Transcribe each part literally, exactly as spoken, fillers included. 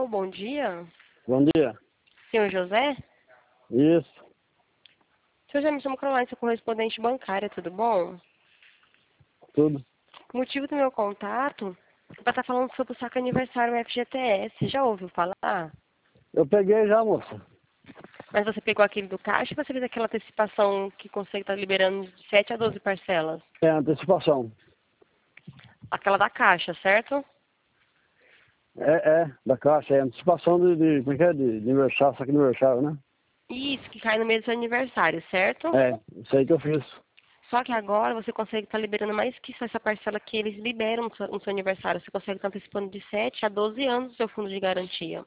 Alô, bom dia. Bom dia. Senhor José? Isso, Senhor José, me chamo Caroline, sou correspondente bancária, tudo bom? tudo. O motivo do meu contato é para estar falando sobre o saque aniversário F G T S. Já ouviu falar? Eu peguei já, moça. Mas você pegou aquele do caixa ou você fez aquela antecipação que consegue estar liberando de sete a doze parcelas? É antecipação. Aquela da caixa, certo? É, é, da caixa, é antecipação de, de como é que é? De, de aniversário, saque de aniversário, né? Isso, que cai no mês do seu aniversário, certo? É, isso aí que eu fiz. Só que agora você consegue estar liberando mais que só essa parcela que eles liberam no seu, no seu aniversário. Você consegue estar antecipando de sete a doze anos o seu fundo de garantia.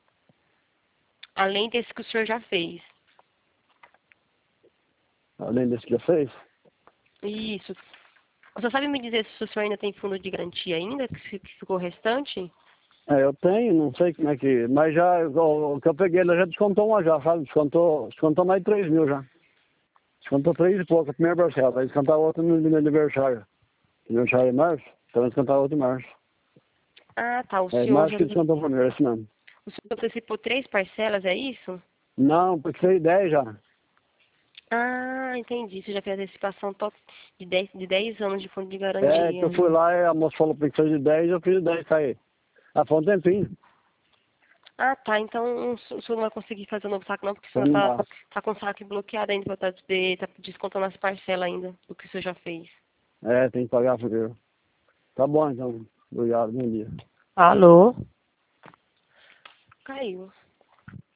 Além desse que o senhor já fez. Além desse que eu fiz. Isso. Você sabe me dizer se o senhor ainda tem fundo de garantia ainda, que fi- que ficou restante? É, eu tenho, não sei como é que... Mas já, o, o que eu peguei, ele já descontou uma já, sabe? Descontou, descontou mais de três mil já. Descontou três e pouco, a primeira parcela. Vai descontar outra no, no aniversário. Aniversário é março, então vai descontar outra em março. Ah, tá. O É, senhor março já que descontou primeiro, é isso mesmo. o senhor antecipou três parcelas, é isso? Não, porque foi dez já. Ah, entendi. Você já fez a antecipação to- de dez, de dez anos de fundo de É, que garantia. eu fui lá e a moça falou pra mim que foi de dez, eu fiz de dez cair. Ah, foi um tempinho. Ah, tá. Então o senhor não vai conseguir fazer o novo saque não, porque o Então senhor não tá, dá. tá com o saque bloqueado ainda, pra estar tá descontando as parcelas ainda do que o senhor já fez. É, tem que pagar primeiro. Tá bom então. Obrigado, bom dia. Alô? Caiu.